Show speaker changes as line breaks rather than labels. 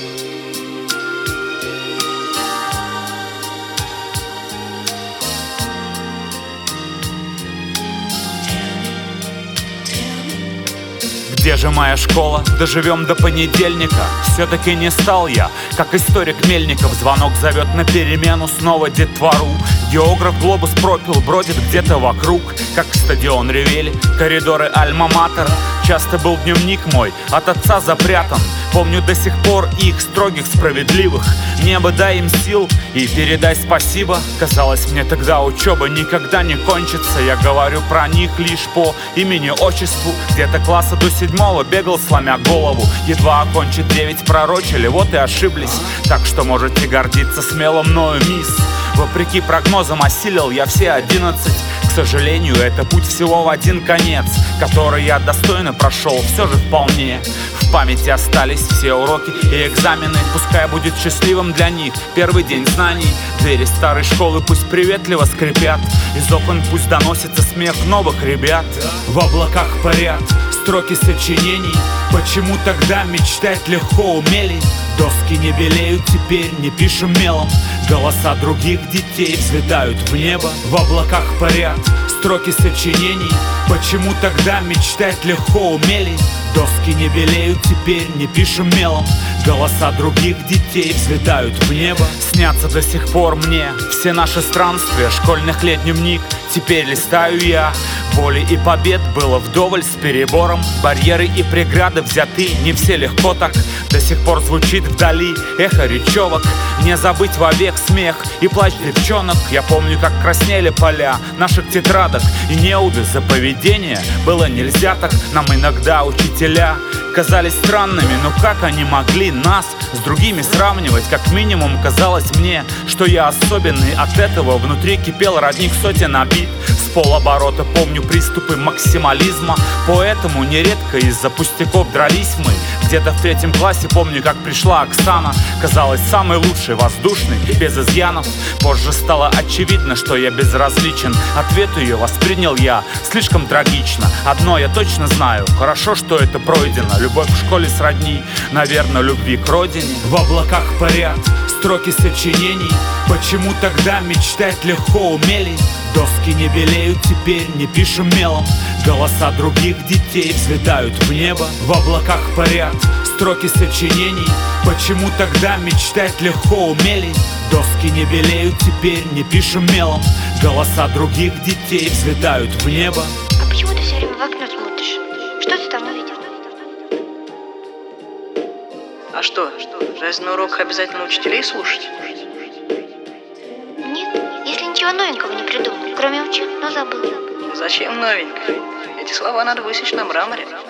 Где же моя школа? Доживем до понедельника. Все-таки не стал я, как историк Мельников. Звонок зовет на перемену снова детвору. Географ глобус пропил, бродит где-то вокруг. Как стадион Ревели, коридоры Альма-Матера. Часто был дневник мой от отца запрятан. Помню до сих пор их строгих, справедливых. Небо, дай им сил и передай спасибо. Казалось мне тогда, учеба никогда не кончится. Я говорю про них лишь по имени-отчеству. Где-то класса до 7-го бегал, сломя голову. Едва окончит 9 пророчили, вот и ошиблись. Так что можете гордиться смело мною, мисс. Вопреки прогнозам осилил я все 11. К сожалению, это путь всего в один конец, который я достойно прошел, все же вполне. В памяти остались все уроки и экзамены. Пускай будет счастливым для них первый день знаний. Двери старой школы пусть приветливо скрипят. Из окон пусть доносится смех новых ребят. В облаках парят строки сочинений. Почему тогда мечтать легко умели? Доски не белеют, теперь не пишем мелом. Голоса других детей взлетают в небо. В облаках парят строки сочинений. Почему тогда мечтать легко умели? Доски не белеют, теперь не пишем мелом. Голоса других детей взлетают в небо. Снятся до сих пор мне все наши странствия. Школьных лет дневник теперь листаю я. Боли и побед было вдоволь с перебором. Барьеры и преграды взяты не все легко так. До сих пор звучит вдали эхо речевок. Не забыть вовек смех и плач девчонок. Я помню, как краснели поля наших тетрадок. И неуды за поведение было нельзя так. Нам иногда учителя казались странными, но как они могли нас с другими сравнивать? Как минимум казалось мне, что я особенный. От этого внутри кипел родник сотен обид. С полоборота помню приступы максимализма. Поэтому нередко из-за пустяков дрались мы. Где-то в 3 классе помню, как пришла Оксана. Казалось самой лучшей, воздушной и без изъянов. Позже стало очевидно, что я безразличен. Ответ ее воспринял я слишком трагично. Одно я точно знаю, хорошо, что это пройдено. Любовь в школе сродни, наверное, любви к родине. В облаках парят строки сочинений. Почему тогда мечтать легко умели? Доски не белеют, теперь не пишем мелом. Голоса других детей взлетают в небо. В облаках парят строки сочинений. Почему тогда мечтать легко умели? Доски не белеют, теперь не пишем мелом. Голоса других детей взлетают в небо.
А почему ты все время в окно смотришь? Что ты там увидел?
А что, разве на уроках обязательно учителей слушать?
Нет, если ничего новенького не придумал. Кроме учил, но забыл.
Зачем новенькое? Эти слова надо высечь на мраморе.